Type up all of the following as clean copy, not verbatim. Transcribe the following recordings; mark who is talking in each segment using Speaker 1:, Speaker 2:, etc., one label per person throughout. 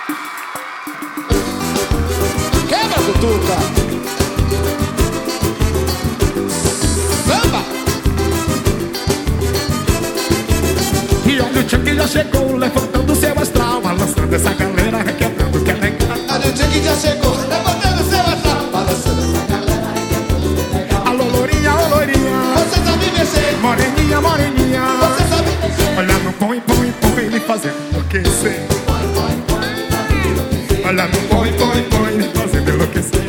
Speaker 1: Quebra, cutuca. Samba.
Speaker 2: E olha o tchan que já chegou, levantando seu astral, balançando essa galera, requebrando que é legal.
Speaker 1: Olha o tchan que já chegou, levantando seu astral, balançando essa galera, requebrando que é legal.
Speaker 2: Alô, lourinha, ô lourinha,
Speaker 1: Você sabe mexer,
Speaker 2: moreninha, moreninha.
Speaker 1: você sabe mexer.
Speaker 2: Olha no põe, põe, põe, me fazendo enlouquecer. Olha no põe, põe, põe, me fazendo enlouquecer.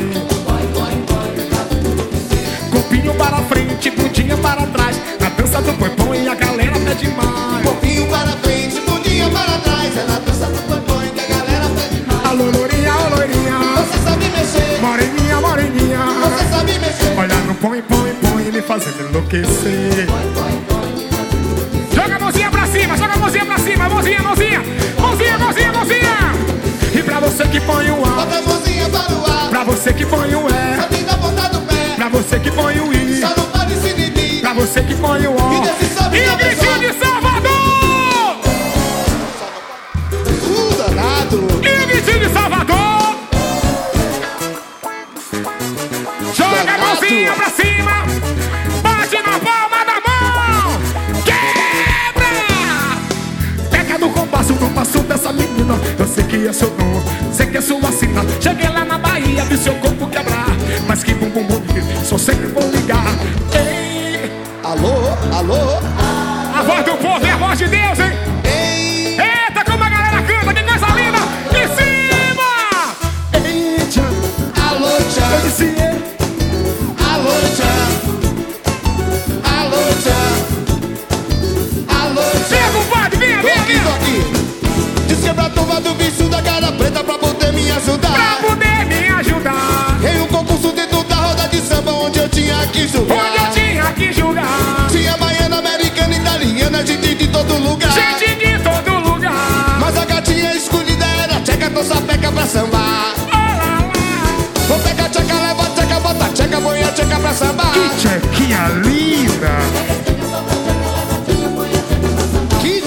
Speaker 2: Corpinho para frente, bundinha para trás, na dança do põe, põe, a galera pede mais.
Speaker 1: Pouquinho para frente, bundinha para trás, é na dança do põe-põe que a galera pede mais.
Speaker 2: Alô, lourinha, ô lourinha,
Speaker 1: Você sabe mexer,
Speaker 2: moreninha, moreninha.
Speaker 1: você sabe mexer.
Speaker 2: Olha no põe, põe, põe, me fazendo enlouquecer. Joga a mãozinha pra cima, joga a mãozinha pra cima, mãozinha, mãozinha, mãozinha, mãozinha, mãozinha. E pra você que põe o A,
Speaker 1: Bota a mãozinha para o ar,
Speaker 2: pra você que põe o
Speaker 1: só
Speaker 2: E,
Speaker 1: tem da ponta do pé,
Speaker 2: pra você que põe o I,
Speaker 1: só não pode se inibir.
Speaker 2: pra você que põe o
Speaker 1: E
Speaker 2: O.
Speaker 1: desse sobe
Speaker 2: E o
Speaker 1: na
Speaker 2: gritinho de Salvador!
Speaker 1: danado.
Speaker 2: E o gritinho de Salvador! Joga a mãozinha pra cima, bate na palma da mão, quebra! Pega no compasso, no passo dessa menina. Eu sei que é seu dom, sei que é sua sina. Cheguei lá na Bahia, vi seu corpo quebrar, mas que bumbum bonito, só sei que vou ligar. Ei,
Speaker 1: Alô, alô,
Speaker 2: a voz do povo é a voz de Deus, hein?
Speaker 1: ei,
Speaker 2: Eita, como a galera canta, que coisa linda! Em cima! Ei, tchan,
Speaker 1: alô,
Speaker 2: eu
Speaker 1: tchan,
Speaker 2: disse ei.
Speaker 1: alô, tchan, alô, tchan, alô,
Speaker 2: Vem,
Speaker 1: tchan.
Speaker 2: compadre, vem,
Speaker 1: Tô
Speaker 2: vem,
Speaker 1: aqui,
Speaker 2: vem!
Speaker 1: tô aqui. Diz que é pra turma do bicho da cara preta pra poder me
Speaker 2: Pra
Speaker 1: ajudar.
Speaker 2: poder me ajudar,
Speaker 1: Em um concurso dentro da roda de samba onde eu tinha que
Speaker 2: onde eu
Speaker 1: julgar.
Speaker 2: tinha que julgar.
Speaker 1: Tinha baiana, americana, italiana, gente de todo lugar.
Speaker 2: Gente de todo lugar.
Speaker 1: Mas a gatinha escolhida era tcheca, tô sapeca pra sambar.
Speaker 2: Olá, lá.
Speaker 1: Vou pegar tcheca, leva tcheca, bota tcheca, põe a tcheca pra sambar.
Speaker 2: Que tchequinha linda!
Speaker 1: Que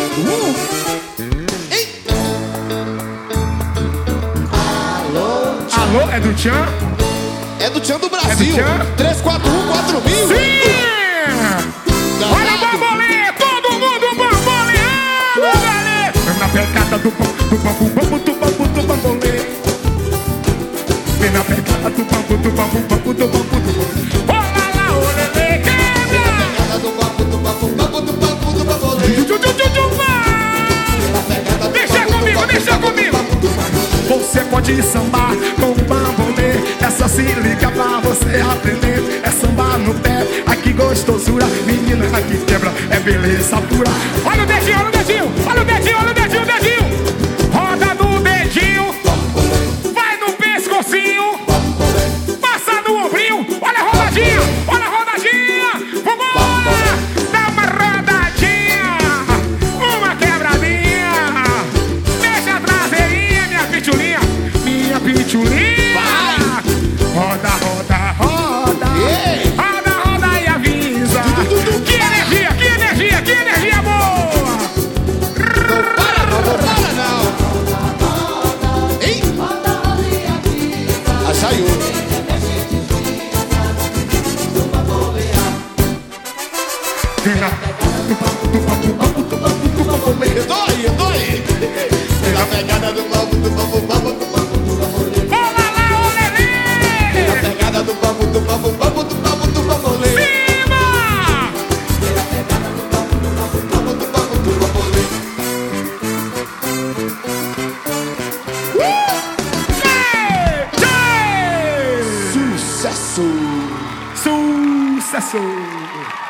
Speaker 1: Ei. Alô,
Speaker 2: Alô, é do Tchan?
Speaker 1: é do Tchan do
Speaker 2: É do
Speaker 1: Brasil.
Speaker 2: Tchan?
Speaker 1: 341-4000.
Speaker 2: Sim! Olha o bambolê, todo mundo bamboleando, galera! Vem na pegada do bambu, bambu, do bambu, do bambolê. Vem na pegada do bambu, do bambu, bambu, do bambu, do bambu. Olá lá, olê, quebra!
Speaker 1: Pegada do bambu, do bambu, bambu, do bambu, do bambolê.
Speaker 2: Tchu, tchu, tchu, tchu,
Speaker 1: Pegada do
Speaker 2: deixa
Speaker 1: bambu, do
Speaker 2: comigo,
Speaker 1: bambu,
Speaker 2: deixa
Speaker 1: do bambu,
Speaker 2: comigo.
Speaker 1: do bambu, do bambu.
Speaker 2: Você pode sambar com o bambolê. Essa se liga pra você aprender. É samba no pé, ai que gostosura. Menina que quebra, é beleza pura. Olha o dedinho, olha o dedinho. Olha o dedinho, olha o dedinho, o dedinho. Roda no dedinho, vai no pescocinho, passa no ombrinho. Olha a rodadinha, olha a rodadinha. Vambora, dá uma rodadinha, uma quebradinha. Deixa a traseirinha, minha pitulinha, minha pitulinha. Roda, roda, roda.
Speaker 1: Yeah.
Speaker 2: Roda, roda e avisa. Que energia, que energia, que energia boa.
Speaker 1: Não para não. Ei. A saiu. Dói. Na pegada do bambu, do bambu, bambu, do bambu, do bambolê.
Speaker 2: Olá lá, olê.
Speaker 1: Na pegada do bambu, do bambu, bambu, do bambu, do bambolê.
Speaker 2: Cima.
Speaker 1: Na pegada do bambu, do bambu, bambu, do bambu, do bambolê.
Speaker 2: Tchê, tchê.
Speaker 1: Sucesso.
Speaker 2: Sucesso.